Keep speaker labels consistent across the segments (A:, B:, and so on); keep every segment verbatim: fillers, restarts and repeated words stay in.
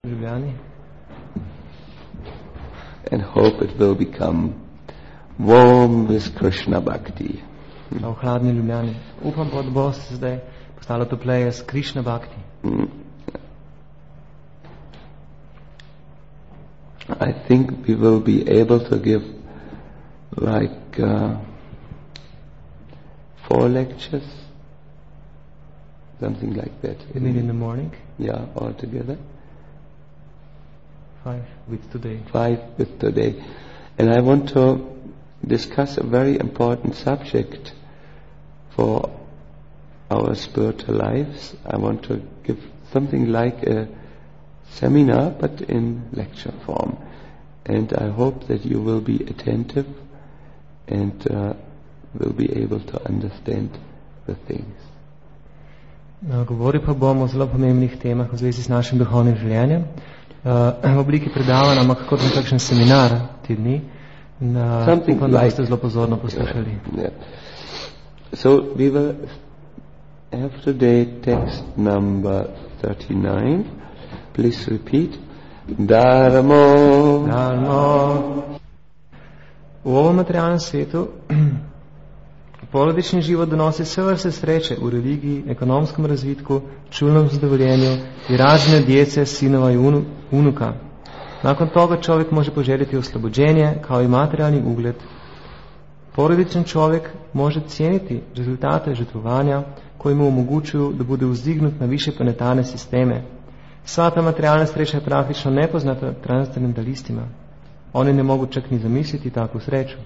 A: And hope it will become warm with Krishna Bhakti.
B: Upam pa, da bo se zdaj postalo topleje s Krishna Bhakti.
A: Mm. I think we will be able to give like uh, four lectures, something like that.
B: You mean in the morning?
A: Yeah, all together.
B: Five with today.
A: Five with today. And I want to discuss a very important subject for our spiritual lives. I want to give something like a seminar, but in lecture form. And I hope that you will be attentive and uh, will be able to understand the things.
B: No, govori pa bomo o zelo pomembnih temah v zvezi s našim duhovnim življenjem. Uh, v obliki predavanja, ampak kot nekakšen seminar te dni. Na, upam, da ste zelo pozorno poslušali.
A: Yeah, yeah. So we will have today text number thirty-nine. Please repeat. Dharmo.
B: Dharmo. V ovom materialnem svetu porodični život donosi vse vrste sreče v religiji, ekonomskem razvitku, čulnem zadovoljenju i rađenju djece, sinova i unu, unuka. Nakon toga čovjek može poželjeti oslobođenje kao i materijalni ugled. Porodičan čovjek može cijeniti rezultate žrtvovanja koji mu omogućuju da bude uzdignut na više planetarne sisteme. Sva ta materijalna sreća je praktično nepoznata transcendentalistima. Oni ne mogu čak ni zamisliti takvu sreću.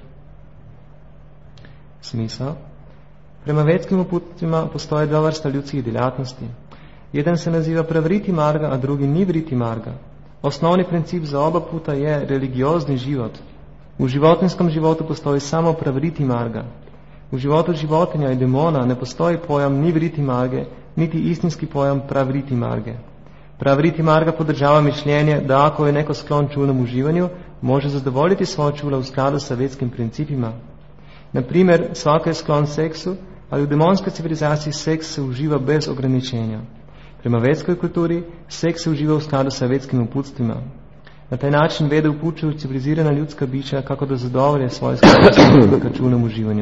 B: Smisao. Prema vedskim uputstvima postoje dva vrsta ljudskih djelatnosti. Jedan se naziva pravriti marga, a drugi nivriti marga. Osnovni princip za oba puta je religiozni život. U životinskom životu postoji samo pravriti marga. U životu životinja i demona ne postoji pojam nivriti marge, niti istinski pojam pravriti marge. Pravriti marga podržava mišljenje da ako je neko sklon čulnom uživanju, može zadovoljiti svoja čula u skladu sa vedskim principima. Na primjer, svako je sklon seksu, ali u demonskoj civilizaciji seks se uživa bez ograničenja. Prema vedskoj kulturi, seks se uživa u skladu sa vedskim uputstvima. Na taj način vede upućuju civilizirana ljudska bića kako da zadovolje svoje sklonosti ka čulnom uživanju.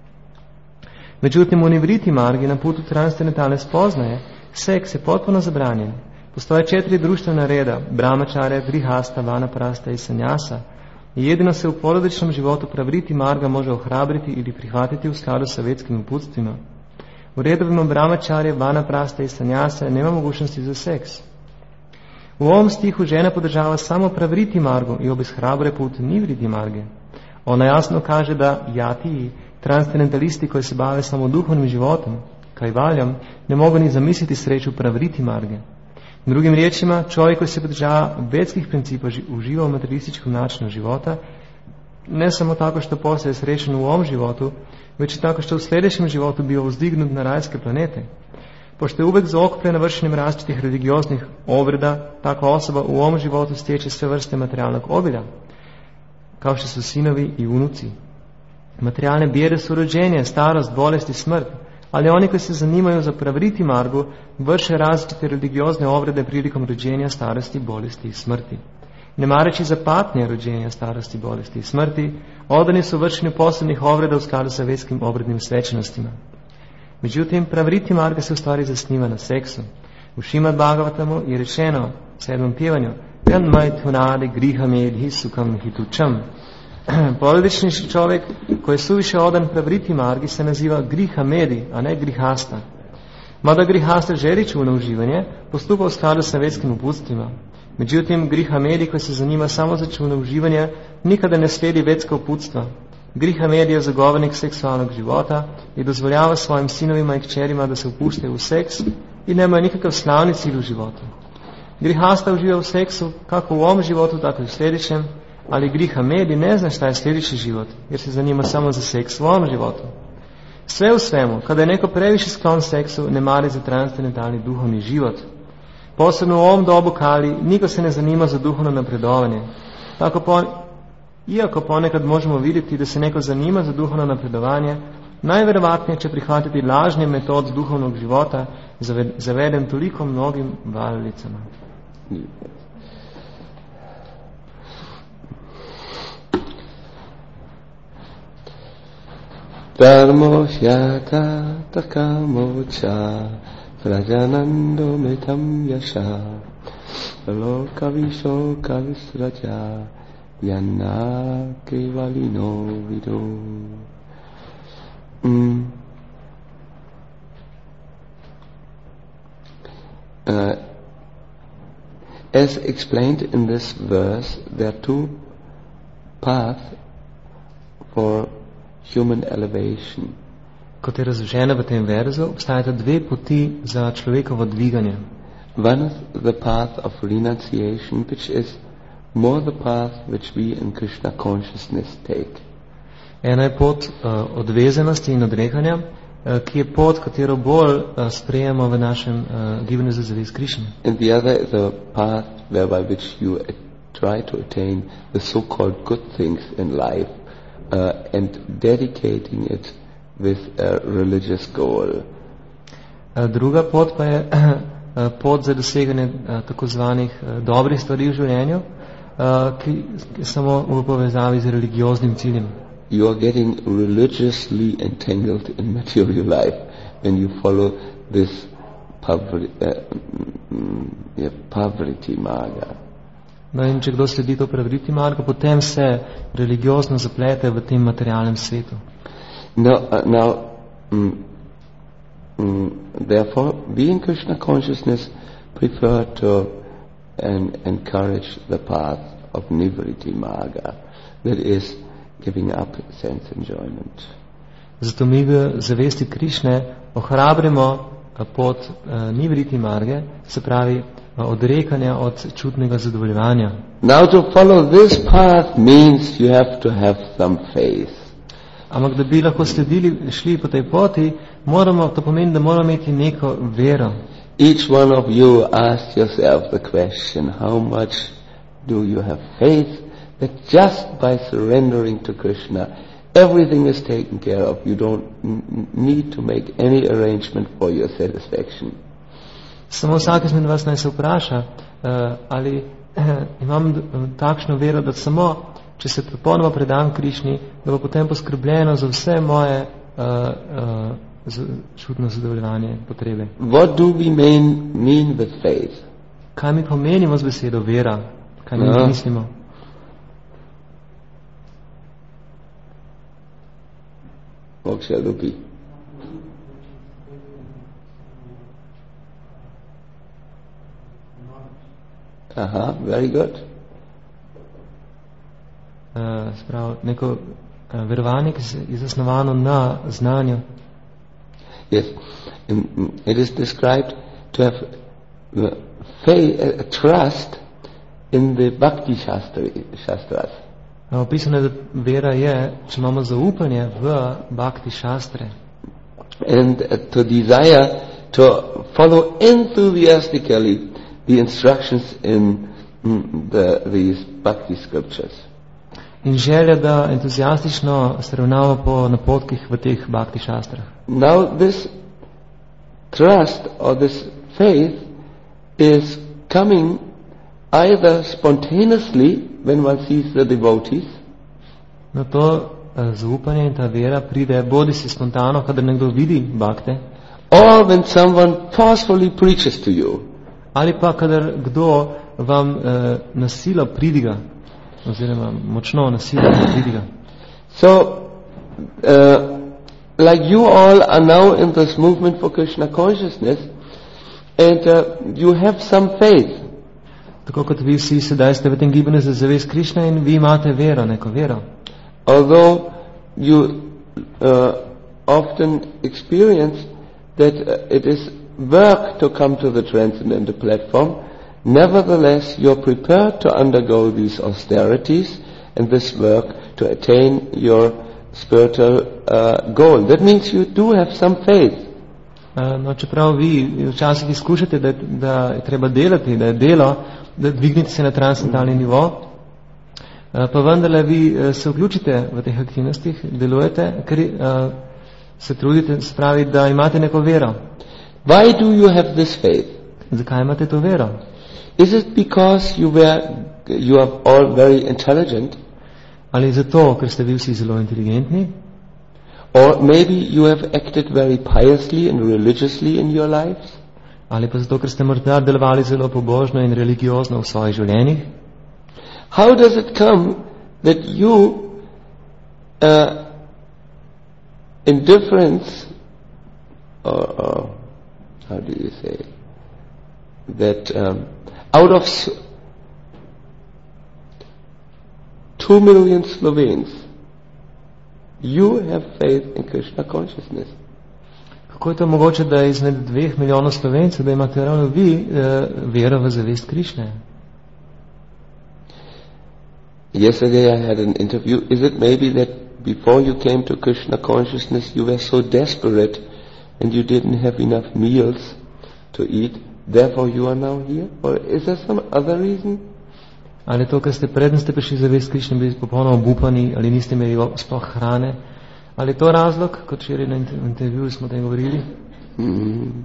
B: Međutim, u nivriti margi na putu transcendentalne spoznaje, seks je potpuno zabranjen. Postoje četiri društvena reda, brahmačarja, grihasta, vanaprasta i sanjasa, i jedino se u porodičnom životu pravriti marga može ohrabriti ili prihvatiti u skladu sa vedskim uputstvima. U redovima brahmačarja, vanaprasta i sanjasa nema mogućnosti za seks. U ovom stihu žena podržava samo pravriti margu i obeshrabre put nivriti marge. Ona jasno kaže da jatiji, transcendentalisti koji se bave samo duhovnim životom, kajvaljom, ne mogu ni zamisliti sreću pravriti marge. Drugim riječima, čovjek koji se podržava vedskih principa uživa u materialističkom načinu života, ne samo tako što postaje srećen u ovom životu, već i tako što u sljedećem životu bio uzdignut na rajske planete. Pošto je uvek zaokupljen na vršenjem različitih religioznih obreda, takva osoba u ovom životu stječe sve vrste materijalnog obilja, kao što su sinovi i unuci. Materijalne bijede su rođenje, starost, bolest i smrt, ali oni koji se zanimaju za pravriti margu vrše različite religiozne obrede prilikom rođenja, starosti, bolesti i smrti. Ne mareći za patnje rođenja, starosti, bolesti i smrti, odani su vršenju posebnih obreda u skladu sa vedskim obrednim svečanostima. Međutim, pravriti marga se u stvari zasniva na seksu. U Šrimad Bhagavatamu je rečeno u sedmom pjevanju Janmajtunade grihamedhi sukam hitučam. Porodični čovjek koji je suviše odan pravriti margi se naziva grihamedi, a ne grihasta. Mada grihasta želi čulno uživanje, postupa u skladu sa vedskim uputstvima. Međutim, grihamedi koji se zanima samo za čulno uživanje nikada ne slijedi vedska uputstva. Grihamedi je zagovornik seksualnog života i dozvoljava svojim sinovima i kćerima da se upuštaju u seks i nemaju nikakav slavni cilj u životu. Grihasta uživa u seksu kako u ovom životu, tako i u sljedećem, ali grihamedi ne zna šta je sljedeći život, jer se zanima samo za seks u ovom životu. Sve u svemu, kada je neko previše sklon seksu, ne mari za transcendentalni duhovni život. Posebno u ovom dobu Kali, niko se ne zanima za duhovno napredovanje. Tako po, iako ponekad možemo vidjeti da se neko zanima za duhovno napredovanje, najvjerovatnije će prihvatiti lažni metod duhovnog života zaveden toliko mnogim valjelicama.
A: Dharmo hyata takamocha Rajanando metam yasha Lokavisho kavisraja Yana kevalino vido. Mm. Uh, as explained in this verse, there are two paths for human elevation.
B: Kot je razloženo v tem verzu, obstajata dve poti za človekovo dviganje.
A: One is the path of renunciation, which is more the path which we in Krishna consciousness take.
B: Ena je pot uh, odvezenosti in odrekanja, uh, ki je pot, katero bolj uh, sprejemo v našem uh, gibanju za zavest Krišne.
A: And the other is the path whereby which you uh, try to attain the so-called good things in life uh, and dedicating it with a religious goal.
B: Uh, druga pot pa je uh, pot za doseganje uh, tako zvanih uh, dobrih stvari v življenju, uh, ki, ki samo v povezavi z religioznim ciljem.
A: You are getting religiously entangled in material life when you follow this poverty, uh, yeah, poverty marga.
B: No, in če kdo sledi to pravriti marga, potem se religiozno zaplete v tem materialnem svetu.
A: Now, uh, now mm, mm, therefore, being Krishna consciousness prefer to and encourage the path of Nivriti marga, that is giving up sense enjoyment.
B: Zato mi v zavesti Krišne ohrabrimo pot uh, Nivriti marge, se pravi uh, odrekanja od čutnega zadovoljevanja.
A: Now to follow this path means you have to have some faith.
B: Ampak da bi lahko sledili, šli po tej poti, moramo, to pomeni, da moramo imeti neko vero.
A: Each one of you ask yourself the question, how much do you have faith that just by surrendering to Krishna, everything is taken care of. You don't n- need to make any arrangement for your satisfaction.
B: Samo vsak izmed vas naj se vpraša, uh, ali uh, imam d- takšno vero, da samo, če se popolnoma predam Krišni, da bo potem poskrbljeno za vse moje uh, uh, z- čutno zadovoljevanje potrebe.
A: What do we mean, mean with faith?
B: Kaj mi pomenimo z besedo vera? Kaj mi
A: Ja.
B: mislimo?
A: What shall it be? Aha, very good.
B: Uh, sprav, neko uh, verovanje, ki se je zasnovano na znanju.
A: Yes, um, it is described to have uh, faith, uh, trust in the Bhakti Shastri, Shastras.
B: Uh, opisano je, da vera je, če imamo zaupanje v Bhakti Shastre.
A: And uh, to desire to follow enthusiastically the instructions in mm, the, these Bhakti scriptures.
B: In želja, da entuzijastično se ravnava po napotkih v teh Bhakti Shastrah.
A: Now this trust or this faith is coming either spontaneously when one sees the devotees,
B: Na to uh, zaupanje in ta vera pride bodi si spontano, kadar nekdo vidi Bhakte,
A: or when someone forcefully preaches to you.
B: ali pa kadar kdo vam uh, nasilo pridiga, oziroma močno nasilo pridiga.
A: So, uh, like you all are now in this movement for Krishna consciousness, and uh, you have some faith.
B: Tako kot vi vsi sedaj ste v tem gibanju za zavest Krišne in vi imate vero, neko vero.
A: Although you uh, often experience that uh, it is work to come to the transcendental platform, nevertheless you're prepared to undergo these austerities and this work to attain your spiritual uh, goal. That means you do have some faith.
B: Uh, no, čeprav vi včasih izkušate, da, da je treba delati, da je delo, da dvignete se na transcendentalni nivo, uh, pa vendarle vi uh, se vključite v teh aktivnostih, delujete, ker uh, se trudite, spravi, da imate neko vero.
A: Why do you have this faith?
B: Zakaj imate to vero?
A: Is it because you were, you are all very intelligent?
B: Ali zato, ker ste vi vsi zelo inteligentni?
A: Or maybe you have acted very piously and religiously in your lives.
B: Ali pa zato, ker ste morda delovali zelo pobožno in religiozno v svojih življenjih.
A: How does it come that you, uh, indifference, or, or how do you say, that um, out of s- two million Slovenes, you have faith in Krishna consciousness?
B: Kako je to mogoče, da izmed dveh milijonov Slovencev, da imate ravno vi uh, vero v zavest Krišne?
A: Yesterday I had an interview. Is it maybe that before you came to Krishna consciousness you were so desperate and you didn't have enough meals to eat, therefore you are now here? Or is there some other reason?
B: Ali to, ker ste preden ste prišli zavest Krišne, bili popolnoma obupani, ali niste imeli sploh hrane? Ali je to razlog, kot včeraj na intervjuju smo o tem govorili?
A: Hmm.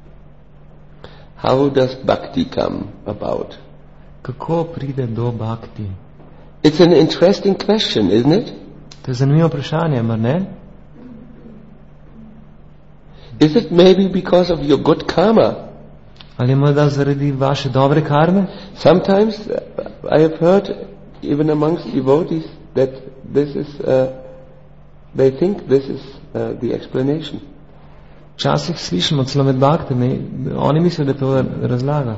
A: How does bhakti come about?
B: Kako pride do bhakti?
A: It's an interesting question, isn't it?
B: To je zanimivo vprašanje, mar ne?
A: Is it maybe because of your good karma?
B: Ali je morda zaradi vaše dobre karme?
A: Sometimes uh, I have heard, even amongst devotees, that this is, uh, they think this is uh, the explanation.
B: Včasih slišimo celo med baktami, oni mislijo, da to razlaga.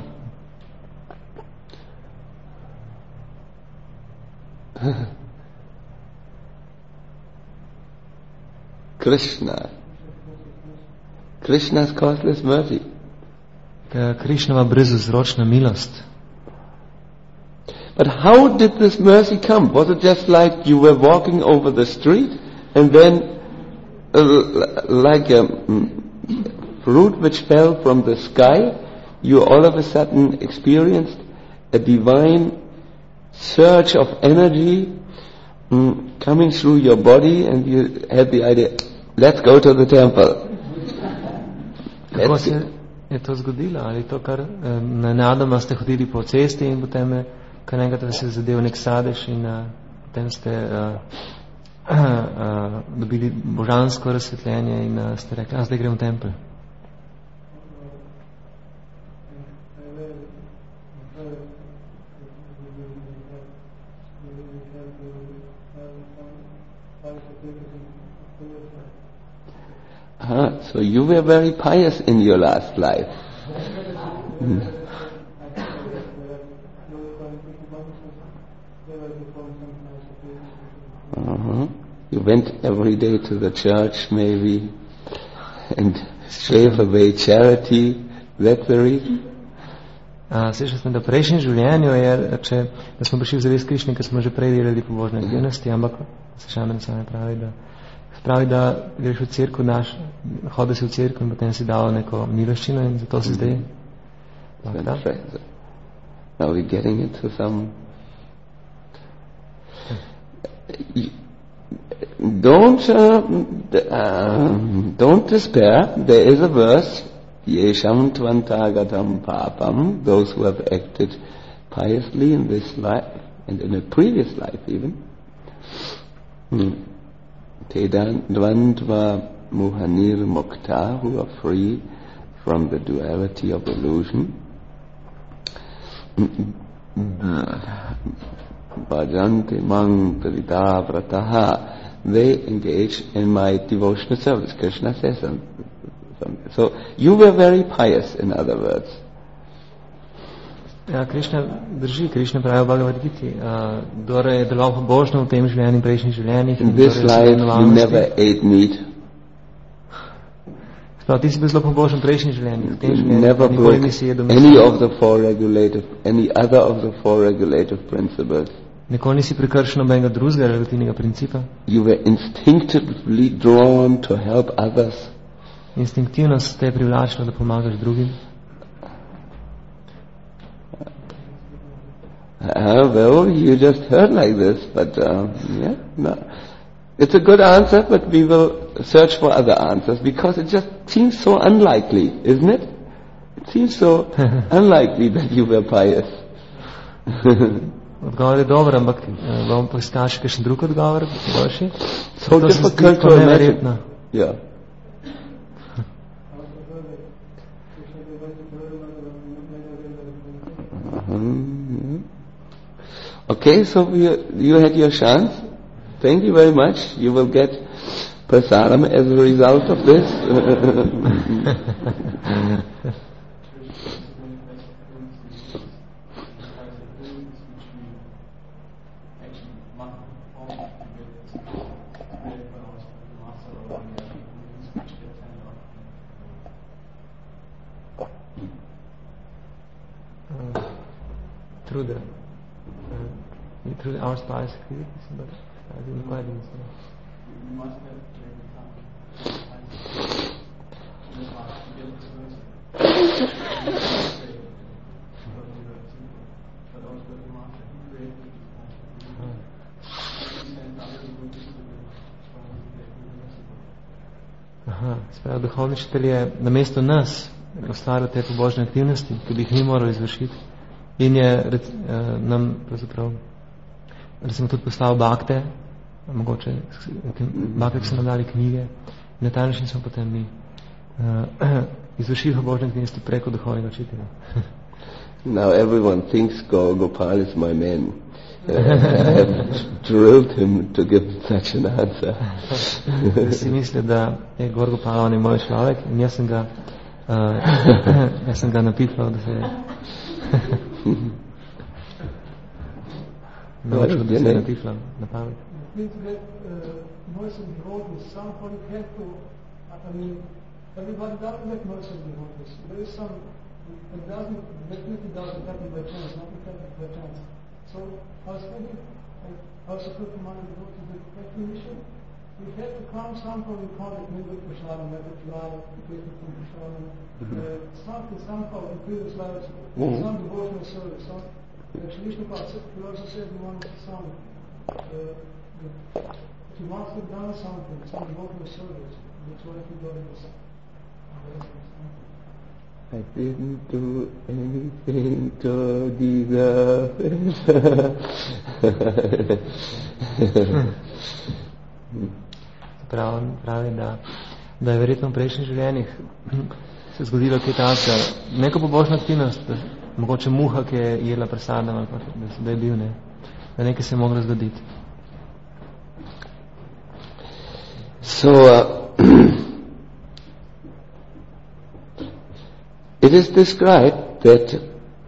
A: Krishna. Krishna's causeless mercy.
B: Krishnova brezvzročna milost.
A: But how did this mercy come? Was it just like you were walking over the street and then uh, like a mm, fruit which fell from the sky, you all of a sudden experienced a divine surge of energy mm, coming through your body and you had the idea, let's go to the temple.
B: Kako se je to zgodilo? Ali to, kar um, nenadoma ste hodili po cesti in potem je kar enkrat vas je zadev nek sadež in uh, potem ste uh, uh, dobili božansko razsvetljenje in uh, ste rekli, a zdaj grem v tempelj.
A: Ah, so you were very pious in your last life. Hmm. Uh-huh. You went every day to the church maybe and gave away charity. That's the reason?
B: Slišal sem, da v prejšnjem življenju je, če, da smo prišli v zavest Krišne, ker smo že prej delali pobožne aktivnosti, ampak se šamen same pravi, da pravi, da greš v cerkev, naš, hodil si v cerkev in potem si dal neko miloščino in zato si zdaj.
A: Mm-hmm. Now we're getting into some. Don't uh, uh, don't despair. There is a verse. Yesham tvantagatam papam. Those who have acted piously in this life and in a previous life even. Hmm. Tedan dvandva muhanir mukta, who are free from the duality of illusion. Bhajanti mang trita vrataha. They engage in my devotional service. Krishna says something. So you were very pious, in other words.
B: Ja, Krishna drži, Krishna pravi v Bhagavad Giti. Kdor je deloval pobožno v tem življenju in prejšnjih življenjih.
A: In this life you never ate meat.
B: Sprav, ti si bil zelo pobožen v prejšnjih življenjih.
A: You never broke any of the four regulative, any other of the four regulative principles.
B: Nikoli nisi prekršil nobenega drugega regulativnega principa.
A: You were instinctively drawn to help others.
B: Instinktivno se te je privlačilo, da pomagaš drugim.
A: Uh, well, you just heard like this, but uh, yeah, no. It's a good answer, but we will search for other answers because it just seems so unlikely, isn't it? It seems so unlikely that you were pious.
B: Odgovor je dober, ampak uh, vam poiskal še kakšen drug odgovor, boljši?
A: So
B: to
A: difficult to imagine. Yeah. Mm-hmm. Okay, so you, you had your chance. Thank you very much. You will get prasadam as a result of this.
B: Through the uh, through the our spice activities, but I didn't quite understand. You must have Aha, sprav duhovni učitelj je namesto nas ustvaril te pobožne aktivnosti, ki bi jih mi morali izvršiti. In je uh, nam pravzaprav recimo tudi poslal bakte, mogoče bakte, ki so nam dali knjige, in na ta način smo potem mi uh, izvršili pobožne aktivnosti preko duhovnega učitelja.
A: Now everyone thinks Go, Gopal is my man. Uh, I have drilled him to give such an answer.
B: Vsi misle, da je Gor Gopal, on je moj človek, in jaz sem ga uh, jaz sem ga napitlal, da se je naučil, da se je napitlal na pamet.
C: Everybody doesn't get most of the devotees. There is some, it doesn't, definitely doesn't happen by chance, not by chance. So I was thinking, like, I was supposed to mind to go to the recognition. We had to come somehow in contact maybe with Prashadam, maybe with Lala, with Prashadam, something somehow in previous lives, mm-hmm. some devotional service. Some, actually, Vishnupada also said in one song, uh, that he must have done something, some devotional service. That's why he got this.
A: I didn't do anything to deserve it.
B: Pravi, pravi da, da je verjetno v prejšnjih življenjih se zgodilo kaj takega, neko pobožna aktivnost, da, mogoče muha, ki je jela prasadam, ali pa da, da je bil, ne, da nekaj se je moglo zgoditi.
A: So, uh, it is described that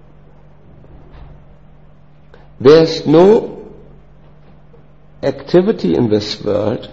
A: there's no activity in this world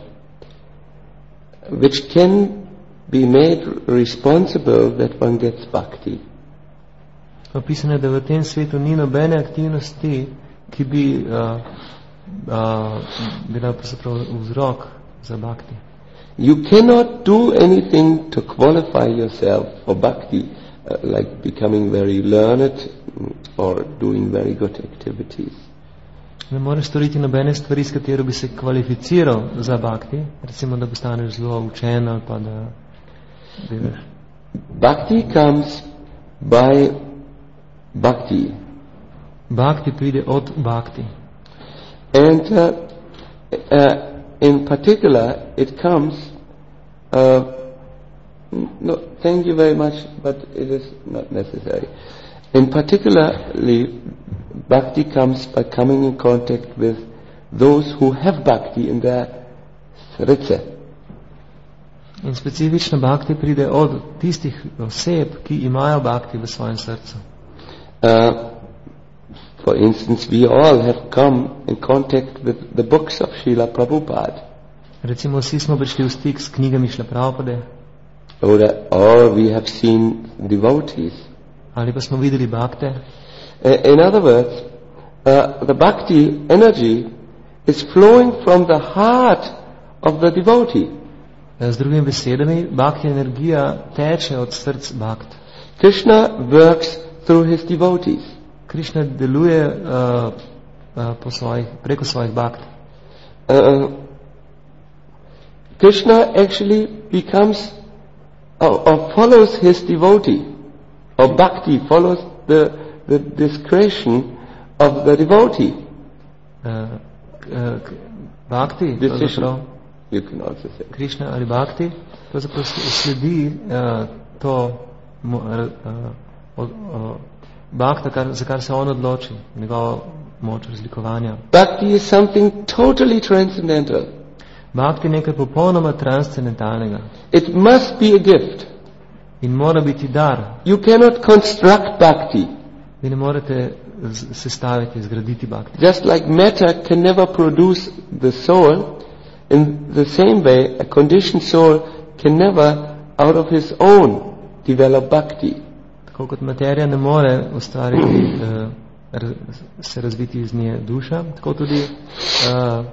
A: which can be made responsible that one gets bhakti.
B: Opisano je, da v tem svetu ni nobene aktivnosti, ki bi uh, uh, bila vzrok za bhakti.
A: You cannot do anything to qualify yourself for bhakti, uh, like becoming very learned or doing very good activities.
B: Ne moreš storiti nobene stvari, s katero bi se kvalificiral za bhakti, recimo, da postaneš zelo učen ali pa da delaš.
A: Bhakti comes by bhakti.
B: Bhakti pride od bhakti.
A: And uh, uh, in particular, it comes, uh, no, thank you very much, but it is not necessary. In particularly, bhakti comes by coming in contact with those who have bhakti in their srce.
B: In specifično bhakti pride od tistih oseb, ki imajo bhakti v svojem srcu.
A: Uh, for instance, we all have come in contact with the books of Srila Prabhupada.
B: Recimo, vsi smo prišli v stik s knjigami Šrila Prabhupada.
A: Or, or we have seen devotees.
B: Ali pa smo videli bhakte.
A: Uh, in other words, uh, the bhakti energy is flowing from the heart of the devotee.
B: Z drugimi besedami, bhakti energija teče od src bhakt.
A: Krishna works through his devotees.
B: Krishna deluje uh, uh, po svojih, preko svojih bhakt.
A: Uh, Krishna actually becomes or, or follows his devotee, or bhakti follows the, the discretion of the devotee.
B: uh, bhakti,
A: decision. You can also say.
B: Krishna ali bhakti, pravzaprav sledi uh, to uh, uh, uh, bhakta, kar, za kar se on odloči, njegovo moč razlikovanja.
A: Bhakti is something totally transcendental.
B: Bhakti je nekaj popolnoma transcendentalnega.
A: It must be a gift.
B: In mora biti dar.
A: You cannot construct bhakti.
B: Vi ne morete sestaviti, zgraditi bhakti.
A: Just like matter can never produce the soul, in the same way a conditioned soul can never out of his own develop bhakti.
B: Tako kot materija ne more ustvariti, uh, se razviti iz nje duša, tako tudi uh,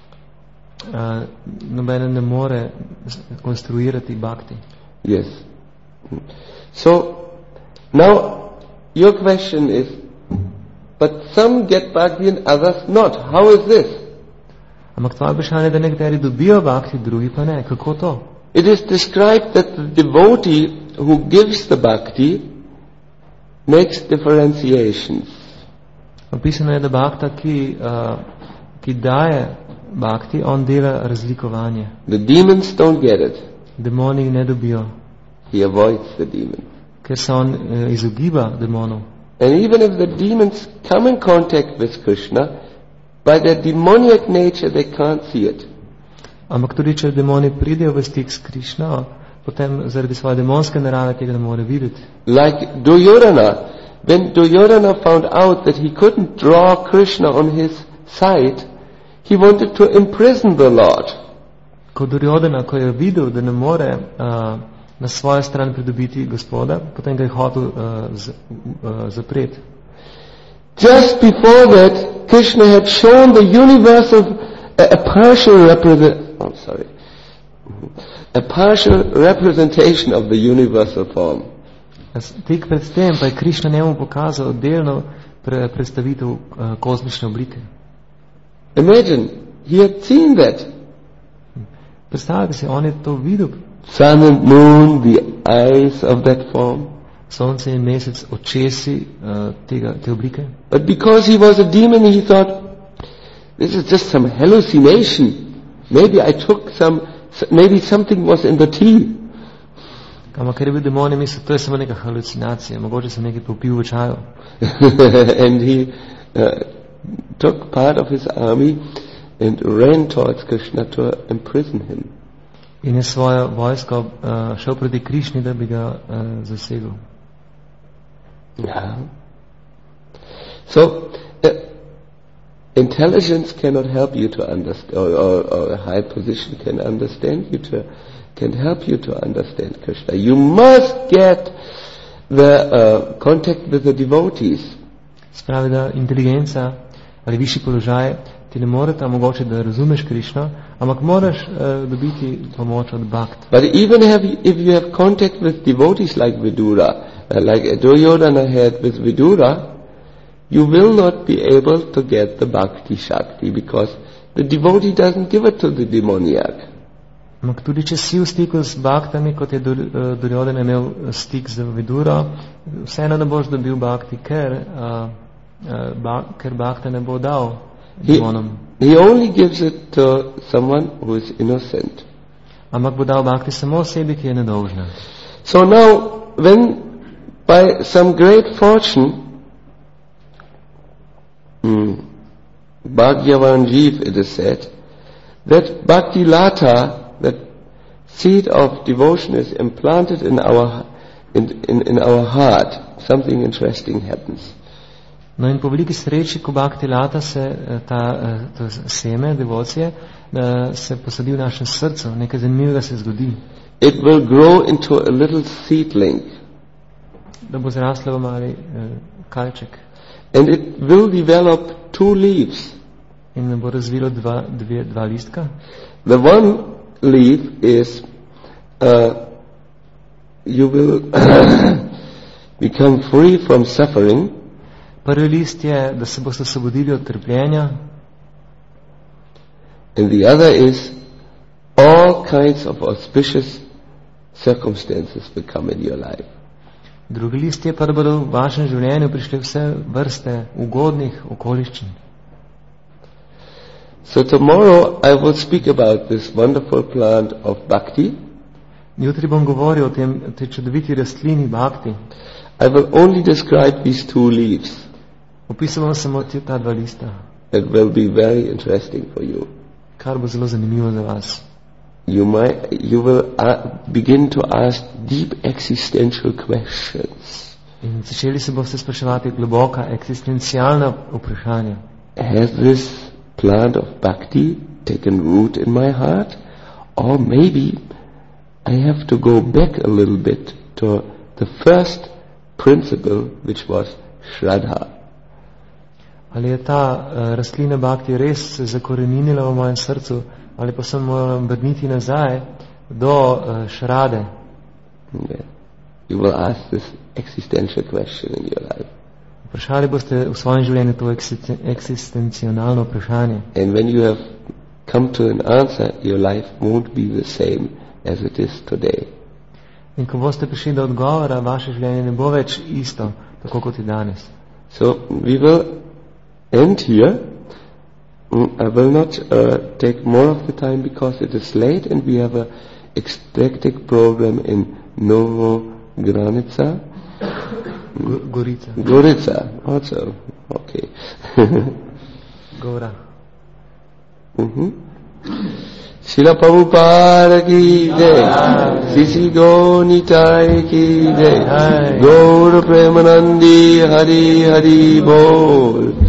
B: uh, nobene ne more konstruirati bhakti.
A: Yes. So, now your question is, but some get bhakti and others not. How is this?
B: Ampak tvoje vprašanje je, da nekateri dobijo bhakti, drugi pa ne. Kako to?
A: It is described that the devotee who gives the bhakti makes differentiations.
B: Opisano je, da bhakta, ki, uh, ki daje bhakti, on dela razlikovanje.
A: The demons don't get it.
B: Demoni ne dobijo.
A: He avoids the demons.
B: Ker se on uh, izogiba demonov.
A: And even if the demons come in contact with Krishna, by their demoniac nature they can't see it.
B: Ampak tudi, če demoni pridejo v stik s Krishno, potem zaradi svoje demonske narave tega ne more videti.
A: Like Duryodhana, when Duryodhana found out that he couldn't draw Krishna on his side, he wanted to imprison the Lord.
B: Ko Duryodhana, ko je videl, da ne more uh, na svojo stran pridobiti Gospoda, potem ga je hotel uh, z, uh, zapreti.
A: Just before that, Krishna had shown the universal, a, a partial represent, oh, sorry, a partial representation of the universal form.
B: Tik pred tem pa je Krishna njemu pokazal delno pre, predstavitev uh, kozmične oblike.
A: Imagine, he had seen that.
B: Predstavljate se, on je to videl.
A: Sun and moon, the eyes of that form.
B: Sonce in mesec, očesi uh, tega, te oblike.
A: But because he was a demon, he thought, this is just some hallucination. Maybe I took some, maybe something was in the tea.
B: Ampak ker je bil demon, je mislil, to je samo neka halucinacija, mogoče sem nekaj popil v čaju.
A: And he uh, took part of his army and ran towards Krishna to imprison him.
B: In je svojo vojsko uh, šel proti Krišni, da bi ga uh, zasegel.
A: Yeah. So, uh, intelligence cannot help you to understand, or, or, or a high position can understand you to, can help you to understand Krishna. You must get the uh, contact with the devotees.
B: Spravi, da inteligenca ali višji položaj ti ne morete omogočiti, da razumeš Krišno, ampak moraš uh, dobiti pomoč od bhakt.
A: But even have, if you have contact with devotees like Vidura, uh, like Duryodhana had with Vidura, you will not be able to get the bhakti shakti because the devotee doesn't give it to the demoniac.
B: Ampak tudi če si v stiku z bhaktami, kot je Duryodhana imel stik z Viduro, vseeno ne boš dobil bhakti, ker, uh, uh, ba, ker bhakta ne bo dal.
A: He, he only gives it to someone who is innocent.
B: Ampak bo dal bhakti samo osebi, ki je nedolžna.
A: So now, when by some great fortune, hmm, Bhagyavan Jeev, it is said, that Bhakti Lata, that seed of devotion is implanted in our, in, in, in our heart, something interesting happens.
B: No in po veliki sreči, ko bhakti lata se ta, to seme, devocije, se posadi v našem srcu, nekaj zanimivega se zgodi.
A: It will grow into a little seedling.
B: Da bo zraslo v mali uh, kalček.
A: And it will develop two leaves.
B: In bo razvilo dva, dve, dva listka.
A: The one leaf is uh, you will become free from suffering.
B: Prvi list je, da se boste osvobodili od trpljenja.
A: And the other is all kinds of auspicious circumstances will come in your life.
B: Drugi list je pa, da bodo v vašem življenju prišli vse vrste ugodnih okoliščin.
A: So tomorrow I will speak about this wonderful plant of bhakti.
B: Jutri bom govoril o tem, tej čudoviti rastlini bhakti.
A: I will only describe these two leaves.
B: Opisal bom samo ta dva lista.
A: It will be very interesting for you.
B: Kar bo zelo zanimivo za vas.
A: You might, you will uh, begin to ask deep existential questions.
B: In začeli se boste spraševati globoka eksistencialna vprašanja.
A: Has this plant of bhakti taken root in my heart? Or maybe I have to go back a little bit to the first principle, which was Shraddha.
B: Ali je ta uh, rastlina bhakti res se zakoreninila v mojem srcu, ali pa sem moram vrniti nazaj do uh, šrade?
A: Yeah. You will ask this existential question in your life.
B: Vprašali boste v svojem življenju to eksistencionalno vprašanje.
A: And when you have come to an answer, your life won't be the same as it is today.
B: In ko boste prišli do odgovora, vaše življenje ne bo več isto, tako kot je danes.
A: So we will end here. I will not uh, take more of the time because it is late and we have a ecstatic program in Novogranica.
B: Gorica.
A: Gorica, also. Okay.
B: Gora.
A: Mm-hmm. Srila Prabhupada ki jai, Sisi Gonitai ki jai, Gaura Premanandi Hari Hari Bol.